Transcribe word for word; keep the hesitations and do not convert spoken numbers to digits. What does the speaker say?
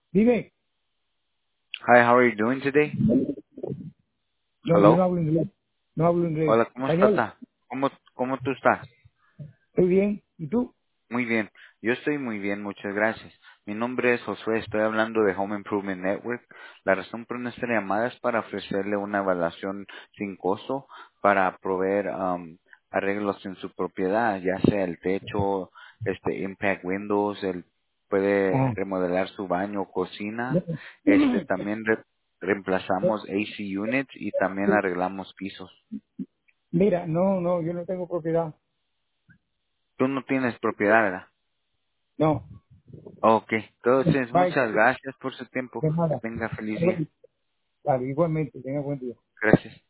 Dime. Hi, how are you doing today? No, yo no Hello. hablo inglés. No hablo inglés. Hola, ¿cómo Español. estás? ¿Cómo, cómo tú estás? Estoy bien. ¿Y tú? Muy bien. Yo estoy muy bien, muchas gracias. Mi nombre es Josué, estoy hablando de Home Improvement Network. La razón por nuestra llamada es para ofrecerle una evaluación sin costo para proveer um, arreglos en su propiedad, ya sea el techo, este Impact Windows, él puede Ah. remodelar su baño o cocina. Este también re- reemplazamos A C units y también arreglamos pisos. Mira, no, no, yo no tengo propiedad. Tú no tienes propiedad, ¿verdad? No. Ok, entonces Bye. muchas gracias por su tiempo. De Que nada. tenga feliz día. Vale, igualmente. Tenga buen día. Gracias.